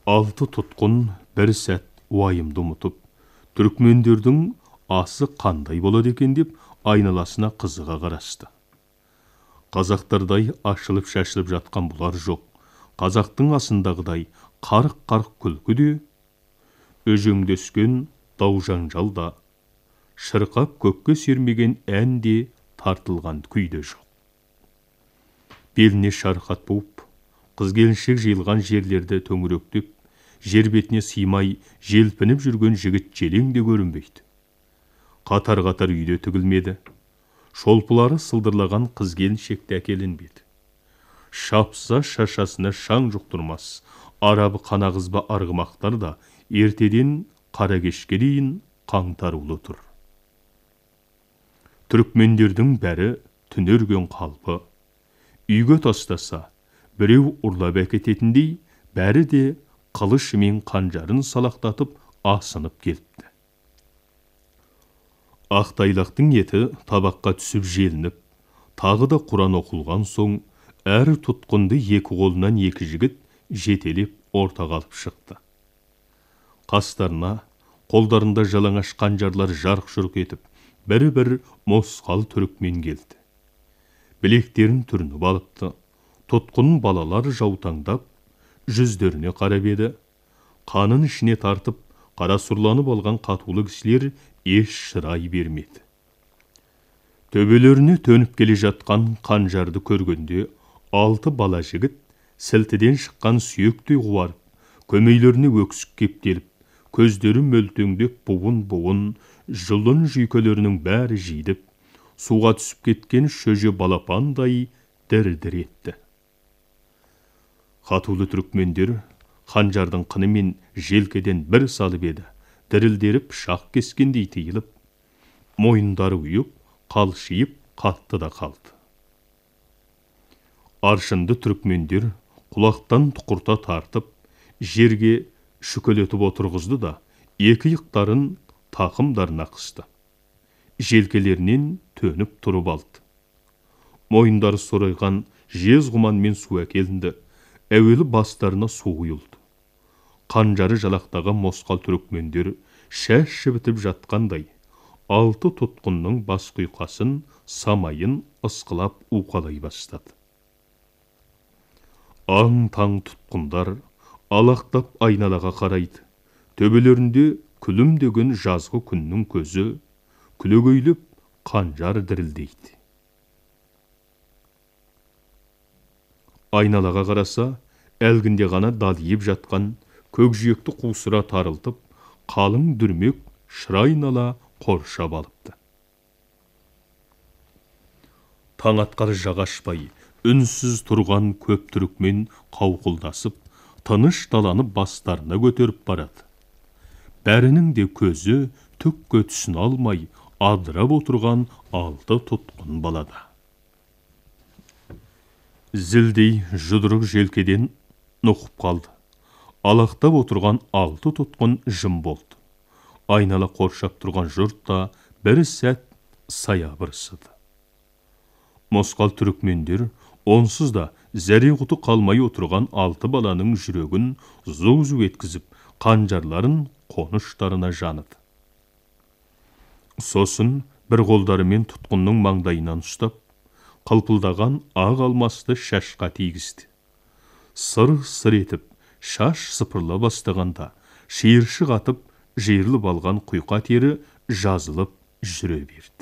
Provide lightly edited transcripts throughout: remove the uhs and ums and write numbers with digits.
Алты тұтқын бір сәт уайымды ұмытып, түрікмендердің асы қандай болады екен деп айналасына қызыға қарасты. Қазақтардай ашылып шашылып жатқан бұлар жоқ. Қазақтың асындағыдай қарық-қарық күлкі де, өжеңдескен дау-жанжал да, шырқап көкке сермеген ән де, тартылған күй де жоқ. Беліне шарқат буып, қыз-келіншек жиылған жерлерді төңіректеп, жер бетіне сыймай желпініп жүрген жігіт желең де көрінбейді. Қатар-қатар үйде тігілмеді. Шолпылары сылдырлаған қыз-келіншекті әкелінбеді. Шапса шашасына шаң жұқтырмас, арабы қанағызба арғымақтар да ертеден қара кешке дейін қаңтарулы тұр. Түрікмендердің бәрі түнерген қалпы. Үйге тастаса, біреу ұрлап әкететіндей, бәрі де қылышы мен қанжарын салақтатып асынып келіпті. Ақтайлақтың еті табаққа түсіп желініп, тағы да Құран оқылған соң, әр тұтқынды екі қолынан екі жігіт жетелеп ортаға алып шықты. Қастарына, қолдарында жалаңаш қанжарлар жарқ-жұрқ етіп, бір-бір мосқал түрікмен келді. Білектерін түрініп алыпты. Тұтқын балалар жаутаңдап, жүздеріне қарап еді. Қанын ішіне тартып, қара сұрланып алған қатулы кісілер еш шырай бермеді. Төбелеріне төніп келе жатқан қанжарды көргенде, 6 бала жігіт сілтіден шыққан сүйектей қуарып, көмейлеріне өксік кептеліп, көздері мөлтеңдеп буын-буын, жұлын жүйкелерінің бәрі жидіп, суға түсіп кеткен шөже балапандай дір-дір етті. Қатулы түрікмендер қанжардың қынымен желкеден бір салып еді, дірілдеріп шақ кескендей тиылып, мойындары ұйып, қалшиып қатты да қалды. Аршынды түрікмендер құлақтан тұқырта тартып, жерге шүкелетіп отырғызды да, екі иықтарын тақымдарына қысты. Желкелерінен төніп тұрып алды. Мойындары сорайған жез құманмен су әкелінді. Әуелі бастарына су құйылды. Қанжары жалақтаған мосқал түрікмендер шаш жібітіп жатқандай, 6 тұтқынның бас құйқасын, самайын ысқылап уқалай бастады. Аң-таң тұтқындар алақтап айналаға қарайды. Төбелерінде күлімдеген жазғы күннің көзі, күлегейлеп қанжар дірілдейді. Айналаға қараса, әлгінде ғана далиып жатқан көкжиекті қусыра тарылтып, қалың дүрмек шырайнала қоршап алыпты. Таң атқар жағашпай, үнсіз тұрған көп түрікмен қауқылдасып, тыныш таланып бастарына көтеріп барады. Бәрінің де көзі түкке түсін алмай, адырап отырған 6 тұтқын балада. Зілдей жұдырық желкеден нұқып қалды. Алақтап отырған 6 тұтқын жым болды. Айнала қоршап тұрған жұрт та бір сәт саябырсыды. Мосқал түрікмендер онсыз да зәре-құты қалмай отырған 6 баланың жүрегін зу-зу еткізіп, қанжарларын қоныштарына жаныды. Сосын бір қолдарымен тұтқынның маңдайынан ұстап, қылпылдаған ақ алмасты шашқа тигізді. Сыр-сыр етіп, шаш сыпырла бастағанда, шиыршық атып, жиырылып алған құйқа тері жазылып жүре берді.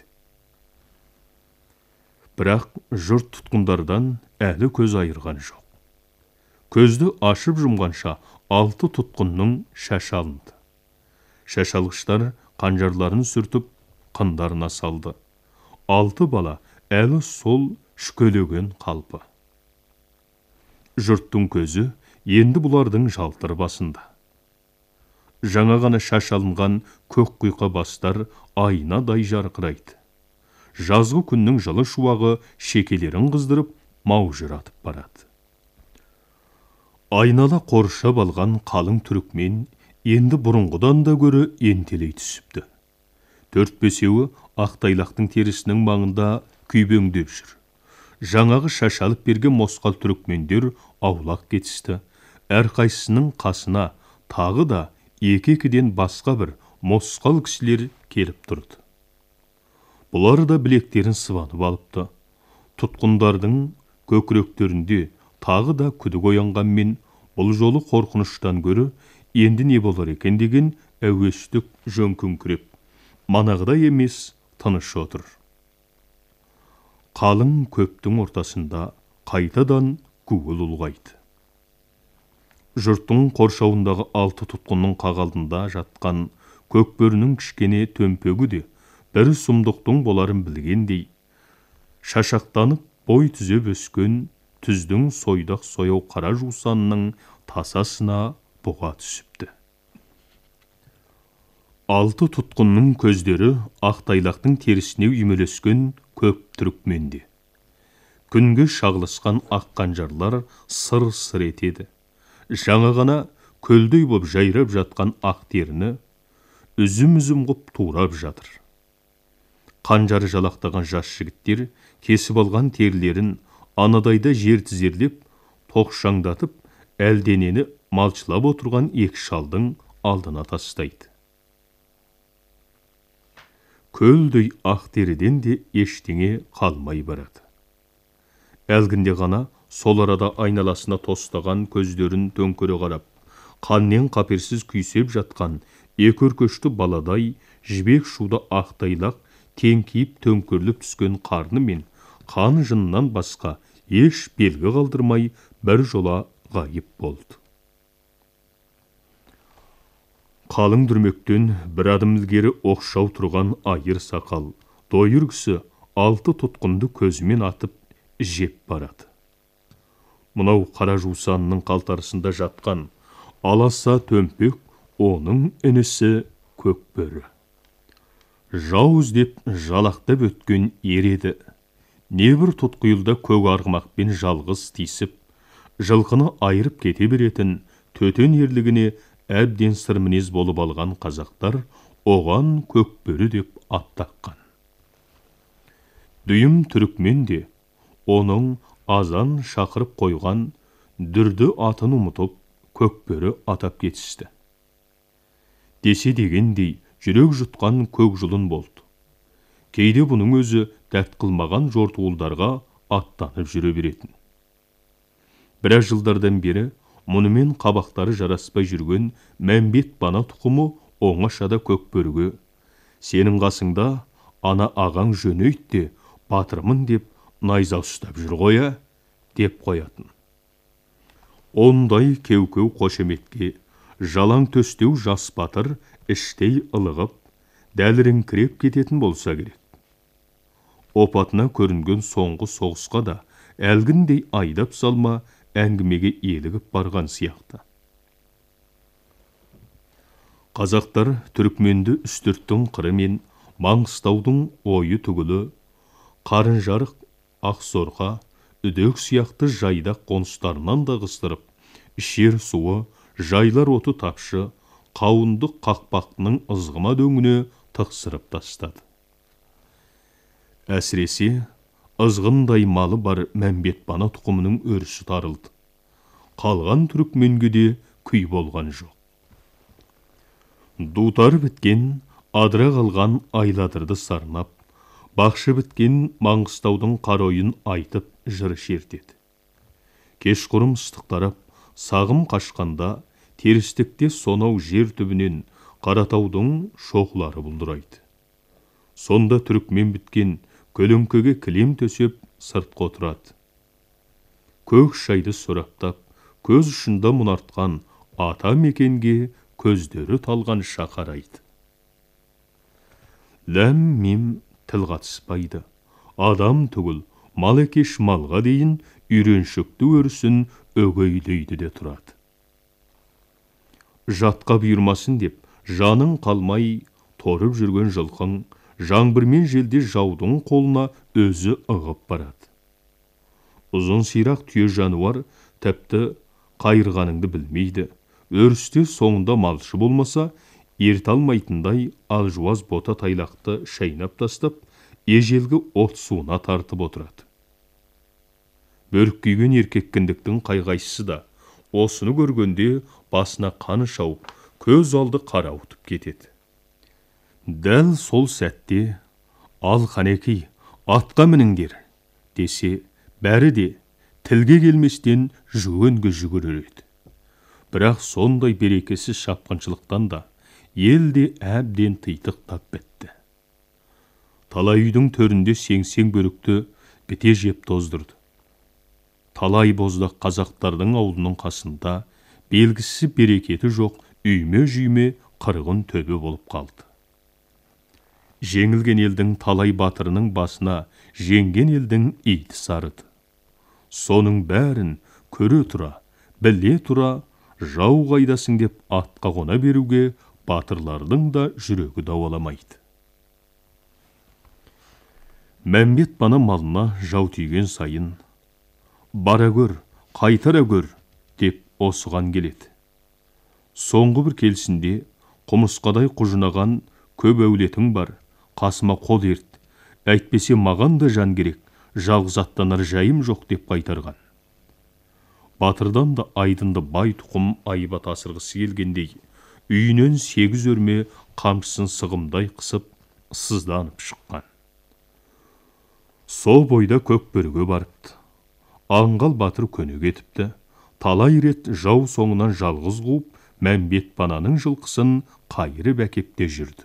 Бірақ жұрт тұтқындардан әлі көз айырған жоқ. Көзді ашып жұмғанша 6 тұтқынның шашы алынды. Шашалғыштар қанжарларын сүртіп, қындарына салды. 6 бала әлі сол шүкелеген қалпы. Жұрттың көзі енді бұлардың жалтыр басында. Жаңа ғана шаш алынған көк құйқа бастар айнадай жарқырайды. Жазғы күннің жылы шуағы шекелерін қыздырып, маужыратып барады. Айнала қоршап алған қалың түрікмен енді бұрынғыдан да көрі ентелей түсіпті. 4-5-еуі Ақтайлақтың терісінің маңында күйбеңдеп жүр. Жаңағы шашалып берген мосқал түрікмендер аулақ кетісті. әрқайсысының қасына тағы да екі-екіден басқа бір мосқал кісілер келіп тұрды. Бұлар да білектерін сыбанып алыпты. Тұтқындардың көкіректерінде тағы да күдік оянғанмен, бұл жолы қорқыныштан гөрі енді не болар екен деген әуестік жөңкіңкіреп, манағыдай емес тыныш отыр. Қалың көптің ортасында қайтадан гуыл ұлғайды. Жұрттың қоршауындағы 6 тұтқынның қағалдында жатқан көкбөрінің кішкене төмпегі де бір сұмдықтың боларын білгендей, шашақтанып бой түзеп өскен түздің сойдақ сояу қара жусанның тасасына бұға түсіпті. 6 тұтқынның көздері ақтайлақтың терісіне үймелескен көп түрікменде. Күнге шағылысқан ақ қанжарлар сыр-сыр етеді. Жаңа ғана көлдей боп жайрап жатқан ақ теріні үзім-үзім ғып турап жатыр. Қанжары жалақтаған жас жігіттер кесіп алған терілерін анадайда жер тізерлеп, тоқшаңдатып, әлденені малшылап отырған екі шалдың алдына тастайды. Көлдей ақ теріден де ештеңе қалмай барады. Әлгінде ғана сол арада айналасына тостаған көздерін төңкере қарап, қаннен қаперсіз күйсеп жатқан екі өркөшті баладай жібек шуды ақтайлақ теңкиіп төңкеріліп түскен қарны мен қан жынынан басқа еш белгі қалдырмай бір жола ғайып болды. Қалың дүрмектен бір адым ілгері оқшау тұрған айыр сақал, дойыр кісі 6 тұтқынды көзімен атып жеп барады. Мынау қара жусанның қалтарысында жатқан аласа төмпек оның інісі көкбөрі. Жау іздеп жалақтап өткен ер еді. Небір тұтқиылда көк арғымақпен жалғыз тиісіп, жылқыны айырып кете беретін төтен ерлігіне әбден сырмінез болып алған қазақтар оған көкбөрі деп ат таққан. Дүйім түрікмен де оның азан шақырып қойған дүрді атын ұмытып көкбөрі атап кетісті. Десе дегендей жүрек жұтқан көк жұлын болды. Кейде бұның өзі дәт қылмаған жортуылдарға аттанып жүре беретін. Біраз жылдардан бері мұнымен қабақтары жараспай жүрген Мәмбет бана тұқымы оңашада көкбөріге, сенің қасыңда ана ағаң жөнейт батырмын деп найза ұстап жүр қоя, деп қоятын. Ондай кеу-кеу қошеметке жалаң төстеу жас батыр іштей ылығып, дәліріңкіреп кететін болса керек. Опатына көрінген соңғы соғысқа да әлгіндей айдап салма әңгімеге елігіп барған сияқты. Қазақтар түрікменді үстірттің қыры мен Маңғыстаудың ойы түгілі, қарын жарық, Ақсорға, үдек сияқты жайдақ қоныстарынан да қыстырып, ішер суы, жайлар оты тапшы, қауындық қақпақтының ызғыма дөңіне тықсырып тастады. Әсіресе, ызғындай малы бар Мәмбет бана тұқымының өрісі тарылды. Қалған түрікменге де күй болған жоқ. Дутар біткен, адыра қалған айладырды сарнап, бақшы біткен Маңғыстаудың қаройын айтып жыр шертеді. Кешқұрым ыстық тарап, сағым қашқанда, терістікте сонау жер түбінен Қаратаудың шоқлары бұлдырайды. Сонда түрікмен біткен көлеңкеге кілем төсеп сыртқа отырады. Көк шайды сораптап, көз ұшында мұнартқан ата мекенге көздері талған шақарайды. Ләм-мим тіл қатыспайды. Адам түгіл, мал екеш малға дейін үйреншікті өрісін өгейлейді де тұрады. Жатқа бұйырмасын деп, жаның қалмай торып жүрген жылқың, жаңбырмен желде жаудың қолына өзі ығып барады. Ұзын сирақ түйе жануар тәпті қайырғаныңды білмейді. Өрісте соңында малшы болмаса, ерте алмайтындай алжуаз бота тайлақты шайнап тастап, ежелгі от суына тартып отырады. Бөрік күйген еркек кіндіктің қайғайсысы да осыны көргенде басына қаны шауып, көз алды қарауытып кетеді. Дәл сол сәтте «Ал қанекей, атқа мініңдер» десе, бәрі де тілге келместен жүгенге жүгірер еді. Бірақ сондай берекесіз шапқыншылықтан да елде әбден титықтап бітті. Талай үйдің төрінде сеңсең бөрікті біте жеп тоздырды. Талай боздақ қазақтардың аулының қасында белгісі берекеті жоқ үйме-жүйме қырғын төбе болып қалды. Жеңілген елдің талай батырының басына жеңген елдің иті сарыды. Соның бәрін көре тұра, біле тұра, жау қайдасың деп атқа қона беруге батырлардың да жүрегі дауаламайды. Мәмбет бана малына жау тиген сайын, «Бара көр, қайтара көр» деп осыған келеді. Соңғы бір келісінде құмысқадай құжынаған көп әулетің бар, қасыма қол ерт, әйтпесе маған да жан керек, жалғыз аттанар жайым жоқ деп қайтарған. Батырдан да айдынды бай тұқым айбат асырғысы келгендей, үйінен 8 өрме қамшысын сығымдай қысып, сызданып шыққан. Со бойда көк бөріге барыпты. Аңғал батыр көне кетіпті. Талай рет жау соңынан жалғыз қуып, Мәмбет бананың жылқысын қайырып әкепте жүрді.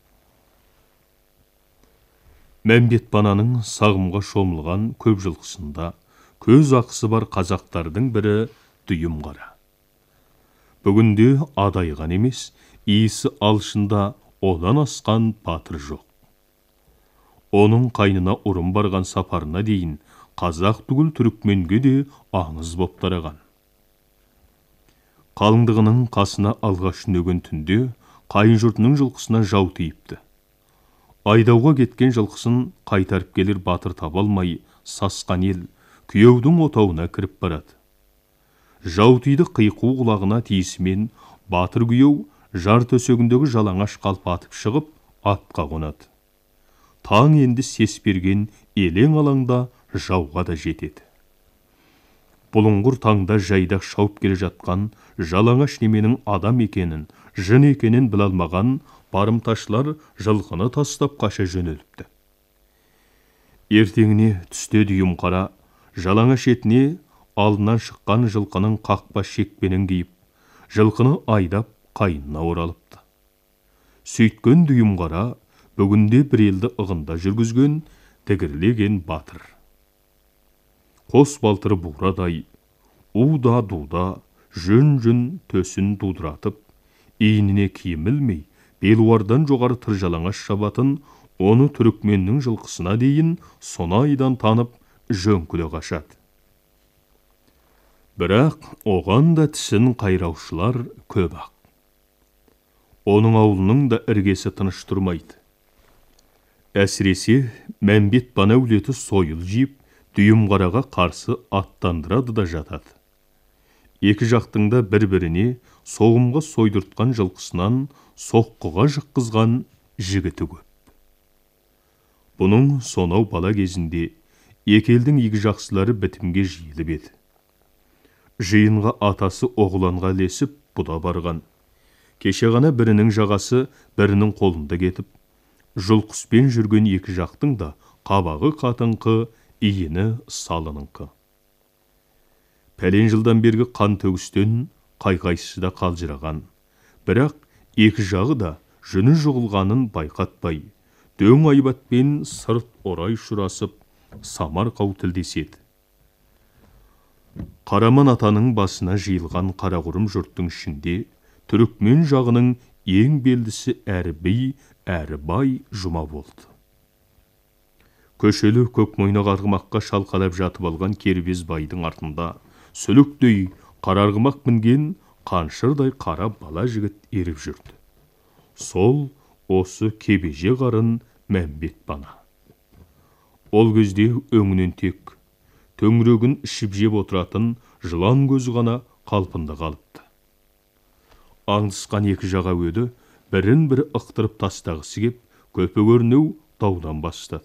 Мәмбет бананың сағымға шомылған көп жылқысында көз ақысы бар қазақтардың бірі Дүйім қара. Бүгінде адайған емес, иісі алшында одан асқан батыр жоқ. Оның қайнына ұрын барған сапарына дейін қазақ түгіл түрікменге де аңыз боп тараған. Қалыңдығының қасына алғаш түнеген түнде қайын жұртының жылқысына жау тиіпті. Айдауға кеткен жылқысын қайтарып келер батыр таба алмай, сасқан ел күйеудің отауына кіріп барады. Жау тиді қиқу құлағына тиісімен батыр күйеу жар төсегіндегі жалаңаш қалпы атып шығып, атқа қонады. Таң енді сес берген елең алаңда жауға да жетеді. Бұлыңғыр таңда жайдақ шауып келе жатқан жалаңаш неменің адам екенін, жын екенін біле алмаған барымташылар жылқыны тастап қаша жөнеліпті. Ертеңіне түсте Дүйім қара жалаңаш етіне алдынан шыққан жылқының қақпа шекпенін киіп, жылқыны айдап қайынына оралыпты. Сөйткен Дүйім қара бүгінде бір елді ығында жүргізген тігірлеген батыр. Қос балтыры бурадай, уда-дуда, жүн-жүн төсін дудыратып, иініне киім ілмей, белуардан жоғары тыржалаңаш шабатын, оны түрікменнің жылқысына дейін сонайдан танып, жөңкілі қашады. Бірақ оған да тісін қайраушылар көп ақ. Оның аулының да іргесі тыныш тұрмайды. Әсіресе Мәмбет бана әулеті сойыл жиып, Дүйім қараға қарсы аттандырады да жатады. Екі жақтың да бір-біріне соғымға сойдыртқан жылқысынан соққыға жыққызған жігіті көп. Бұның сонау бала кезінде екі елдің игі жақсылары бітімге жиылып еді. Жиынға атасы оғланға ілесіп бұда барған. Кеше ғана бірінің жағасы бірінің қолында кетіп, жұлқыспен жүрген екі жақтың да қабағы қатыңқы, иіні салыныңқы. Пәлен жылдан бергі қан төгістен қайқайсыз да қалжыраған. Бірақ екі жағы да жүні жұғылғанын байқатпай, дөң айбатпен сырт орай шұрасып, самар қау тілдеседі. Қараман атаның басына жиылған қарақұрым жұрттың ішінде түрікмен жағының ең белдісі әрі би, әрі бай жұма болды. Көшелі көк мойнақ арғымаққа шалқалап жатып алған кербез байдың артында сүліктей қарарғымақ мінген қаншырдай қара бала жігіт еріп жүрді. Сол осы кебеже қарын Мәмбет бана. Ол кезде өңінен тек төңірегін ішіп жеп отыратын жылан көзі ғана қалпында қалыпты. Аңдысқан екі жаға өді бірін бірі ықтырып тастағысы кеп, көпе-көрнеу даудан бастады.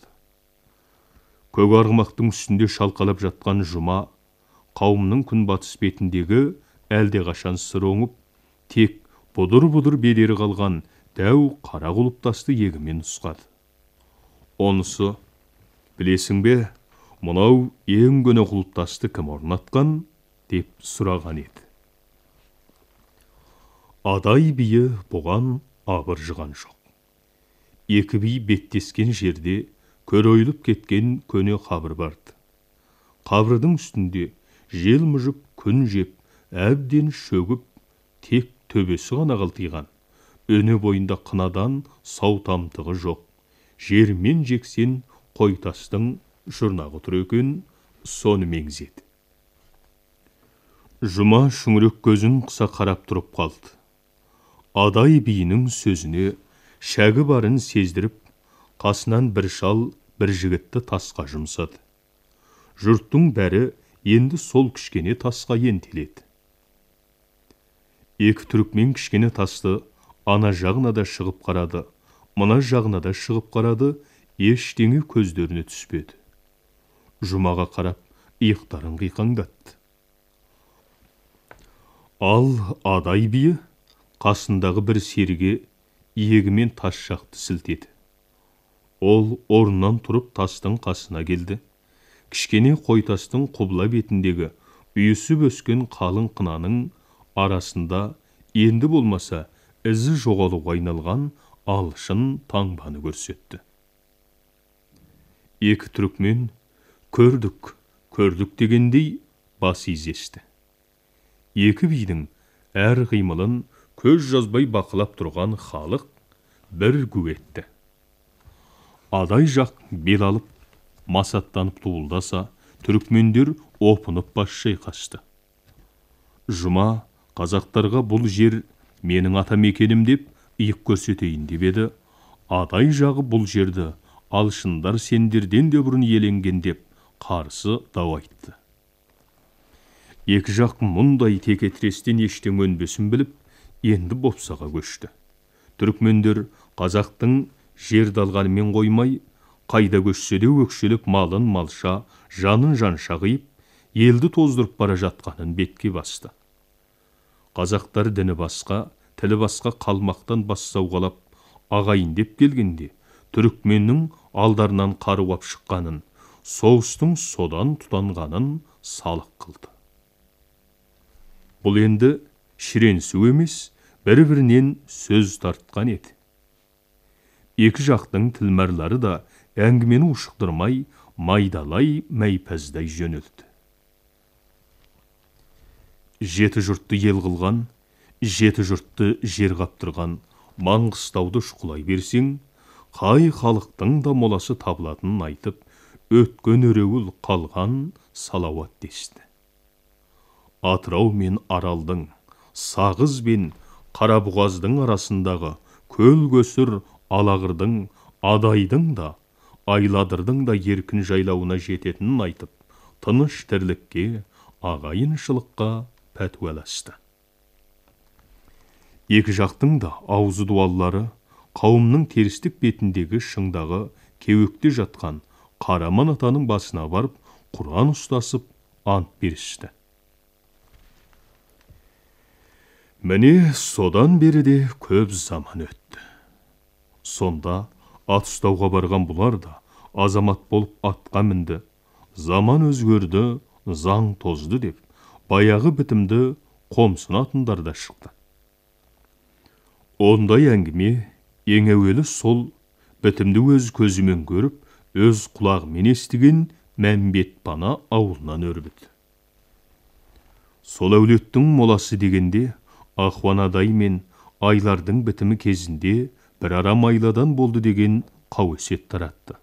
Көк арғымақтың үстінде шалқалап жатқан жұма, қауымның күнбатыс бетіндегі әлде қашан сыр оңып, тек бұдыр-бұдыр бедері қалған дәу қара құлыптасты егімен ұсқады. Онысы, білесің бе, мынау ең көне құлыптасты кім орнатқан, деп сұраған еді. Адай биі бұған абыржыған жоқ. Екі би беттескен жерде көр ойылып кеткен көне қабір барды. Қабірдің үстінде жел мұжып, күн жеп, әбден шөгіп, тек төбесі ғана қылтиған. Өне бойында қынадан сау тамтығы жоқ. Жермен жексен қойтастың жұрнағы тұр екен, соны меңзеді. Жұма шүңірек көзін қыса қарап тұрып қалды. Адай биінің сөзіне шәгі барын сездіріп, қасынан бір шал, бір жігітті тасқа жұмсады. Жұрттың бәрі енді сол кішкене тасқа ентеледі. Екі түрікмен кішкене тасты ана жағына да шығып қарады, мына жағына да шығып қарады, ештеңе көздеріне түспеді. Жұмаға қарап, иықтарын қиқаңдатты. Ал адай биі қасындағы бір серіге иегімен тас жақты сілтеді. Ол орнынан тұрып тастың қасына келді. Кішкене қойтастың құбыла бетіндегі үйісіп өскен қалың қынаның арасында енді болмаса ізі жоғалуға айналған алшын таңбаны көрсетті. Екі түрікмен көрдік, көрдік дегендей бас изесті. Екі бидің әр қимылын көз жазбай бақылап тұрған халық бір гу етті. Адай жақ бел алып, масаттанып туылдаса, түрікмендер опынып бас шайқасты. Жұма қазақтарға бұл жер менің ата мекенім деп иық көрсетейін деп еді. Адай жағы бұл жерді алшындар сендерден де бұрын еленген деп қарсы дау айтты. Екі жақ мұндай текетірестен ештен өнбесін біліп, енді бопсаға көшті. Түрікмендер қазақтың жерді алғанымен қоймай, қайда көшсе де өкшелеп малын малша, жанын жанша қиып, елді тоздырып бара жатқанын бетке басты. Қазақтар діні басқа, тілі басқа қалмақтан бас сауғалап, ағайын деп келгенде, түрікменнің алдарынан қаруап шыққанын, соғыстың содан тұтанғанын салық қылды. Бұл енді шіренсу емес, бір-бірінен сөз тартқан еді. Екі жақтың тілмәрлары да әңгімені ушықтырмай, майдалай мәйпәздай жөнелді. Жеті жұртты ел қылған, жеті жұртты жер қаптырған Маңғыстауды шұқылай берсең, қай халықтың да моласы табылатынын айтып, өткен өреуіл қалған салауат десті. Атырау мен Аралдың, Сағыз бен Қарабұғаздың арасындағы көл көсір Алағырдың, Адайдың да, Айладырдың да еркін жайлауына жететінін айтып, тыныш тірлікке, ағайыншылыққа пәтуаласты. Екі жақтың да аузы дуаллары қауымның терістік бетіндегі шыңдағы кеуекте жатқан Қараман атаның басына барып, Құран ұстасып, ант берісті. Міне содан бері де көп заман өтті. Сонда ат ұстауға барған бұлар да азамат болып атқа мінді. Заман өзгерді, заң тозды деп, баяғы бітімді қомсынатындар да шықты. Ондай әңгіме ең әуелі сол бітімді өз көзімен көріп, өз құлағымен естіген Мәмбет Пана ауылынан өрбіді. Сол әулеттің моласы дегенде, Ахуан Адай мен Айлардың бітімі кезінде бір арам айладан болды деген қауесет таратты.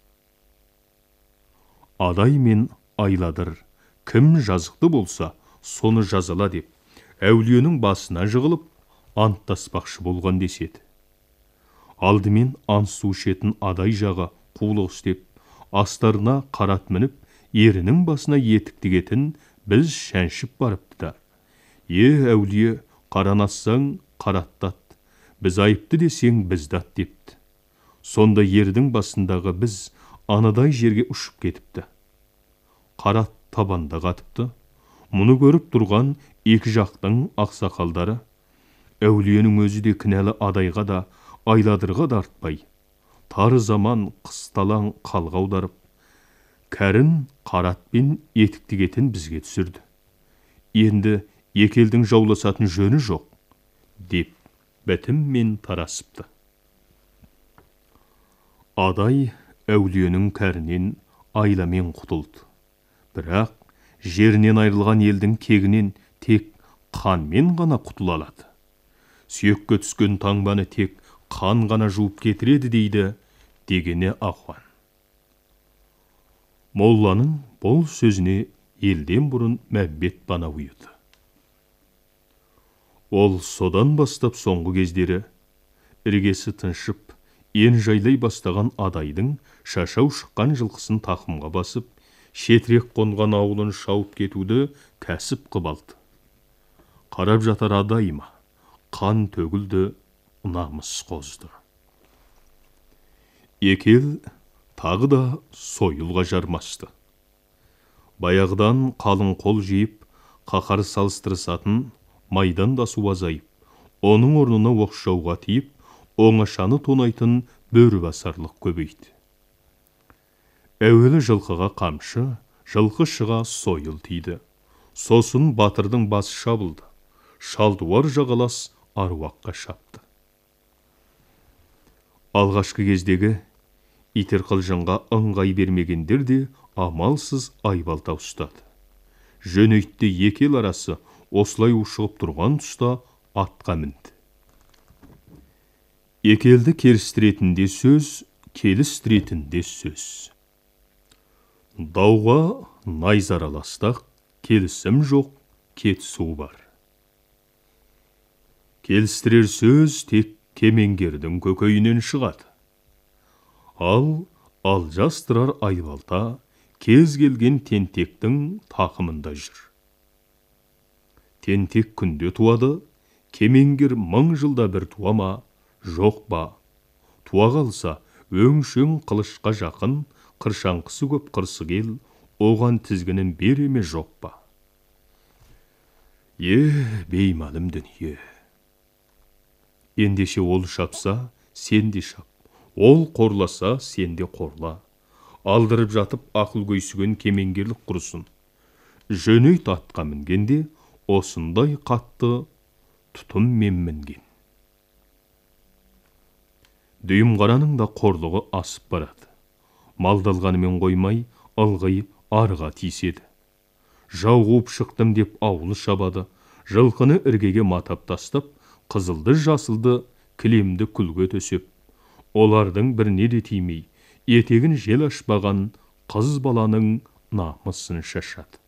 Адай мен Айладыр кім жазықты болса, соны жазала деп, әулиенің басына жығылып, анттаспақшы болған деседі. Алдымен ант су ішетін Адай жағы қулық істеп, астарына қарат мініп, ерінің басына етік тігетін біз шәншіп барыпты да. Әулие, қаранассаң қараттат, біз айыпты десең біздат депті. Сонда ердің басындағы біз анадай жерге ұшып кетіпті. Қарат табанда қатыпты. Мұны көріп тұрған екі жақтың ақсақалдары, әулиенің өзі де кінәлі адайға да, айладырға да артпай, тары заман қысталаң қалға аударып, кәрін қарат пен етікті кетін бізге түсірді. Енді екі елдің жауласатын жөні жоқ, деп бітіммен тарасыпты. Адай әулиенің кәрінен айламен құтылды. Бірақ жерінен айырылған елдің кегінен тек қанмен ғана құтыла алады. Сүйекке түскен таңбаны тек қан ғана жуып кетіреді дейді дегені Ахуан. Молланың бұл сөзіне елден бұрын Мәмбет бана ұйыды. Ол содан бастап соңғы кездері іргесі тыншып, ен жайлай бастаған адайдың шашау шыққан жылқысын тақымға басып, шетрек қонған ауылын шауып кетуді кәсіп қып алды. Қарап жатар адай ма, қан төгілді, намыс қозды. Екі ел тағы да сойылға жармасты. Баяғыдан қалың қол жиып, қақар салыстырысатын майдандасу азайып, оның орнына оқшауға тиіп, оңашаны тонайтын бөрібасарлық көбейді. Әуелі жылқыға қамшы, жылқы шыға сойыл тиді. Сосын батырдың басы шабылды. Шалдуар жағалас аруаққа шапты. Алғашқы кездегі итер қылжыңға ыңғай бермегендер де амалсыз айбалта ұстады. Жөнейтті екі ел арасы осылай ушығып тұрған тұста атқа мінді. Екі елді керістіретінде сөз, келістіретінде сөз. Дауға найзар аластақ, келісім жоқ, кетісу бар. Келістірер сөз тек кемеңгердің көкейінен шығады. Ал алжастырар айбалта кез келген тентектің тақымында жүр. Тентек күнде туады, кемеңгер 1000 жылда бір туа ма, жоқ ба? Туа қалса, өңшең қылышқа жақын, қыршаңқысы көп қырсы кел, оған тізгінін береме жоқ ба? Беймалым дүние. Ендеше ол шапса, сен де шап. Ол қорласа, сен де қорла. Алдырып жатып ақыл көйсіген кемеңгерлік құрысын. Жөнейт атқа мінгенде, осындай қатты тұтым мен мінген. Дүйімқараның да қорлығы асып барады. Малдалғанымен қоймай, ылғи арға тиіседі. Жау қуып шықтым деп ауылы шабады, жылқыны іргеге матап тастап, қызылды жасылды кілемді күлге төсеп, олардың біріне де тимей, етегін жел ашпаған қыз баланың намысын шашады.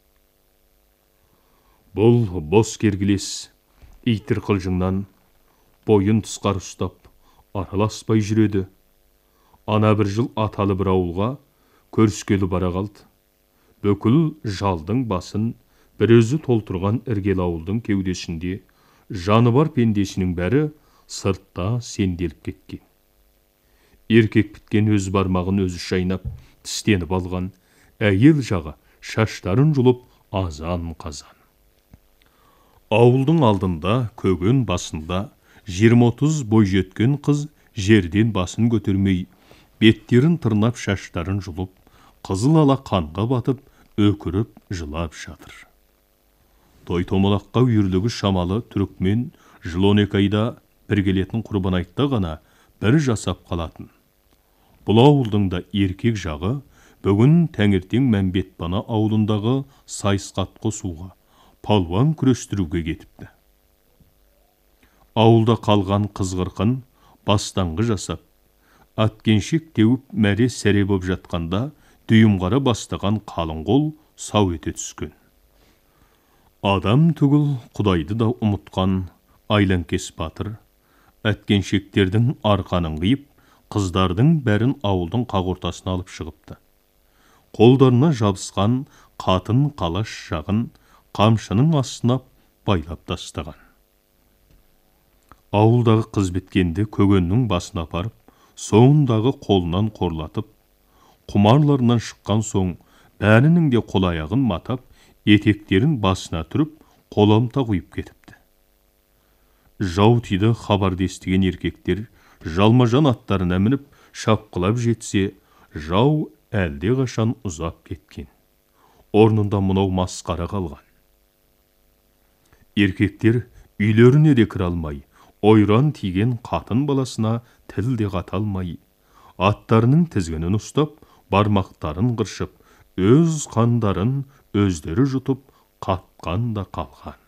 Бұл бос кергілес итір қылжыңнан бойын тысқар ұстап, араласпай жүреді. Ана бір жыл аталы бір ауылға көріскелі бара қалды. Бүкіл жалдың басын бір өзі толтырған іргел ауылдың кеудесінде жаны бар пендесінің бәрі сыртта сенделіп кеткен. Еркек біткен өз бармағын өзі шайнап, тістеніп алған, әйел жағы шаштарын жұлып азан-қазан. Ауылдың алдында, көген басында 20-30 бой жеткен қыз жерден басын көтермей, беттерін тырнап шаштарын жұлып, қызыл ала қанға батып, өкіріп жылап жатыр. Той-томалаққа үйірлігі шамалы түрікмен жыл 12 айда бір келетін құрбан айтта ғана бір жасап қалатын. Бұл ауылдың да еркек жағы бүгін тәңертең Мәмбет бана ауылындағы сайысқат қосуға, палуан күрестіруге кетіпті. Ауылда қалған қызғырқын бастаңғы жасап, аткеншек теуіп мәре сәре боп жатқанда Дүйімқара бастаған қалың қол сау ете түскен. Адам түгіл Құдайды да ұмытқан айланкес батыр, әткеншектердің арқанын қиып, қыздардың бәрін ауылдың қақ ортасына алып шығыпты. Қолдарына жабысқан қатын қалаш жағын қамшының астына байлап тастаған. Ауылдағы қыз біткенді көгеннің басына апарып, соңындағы қолынан қорлатып, құмарларынан шыққан соң бәрінің де қол аяғын матап, етектерін басына түріп, қоламта құйып кетіпті. Жау тиді хабарды естіген еркектер жалма-жан аттарына мініп шапқылап жетсе, жау әлде қашан ұзап кеткен. Орнында мынау масқара қалған. Еркектер үйлеріне де кіре алмай, ойран тиген қатын баласына тіл де қата алмай, аттарының тізгінін ұстап, бармақтарын қыршып, өз қандарын өздері жұтып қатқан да қалған.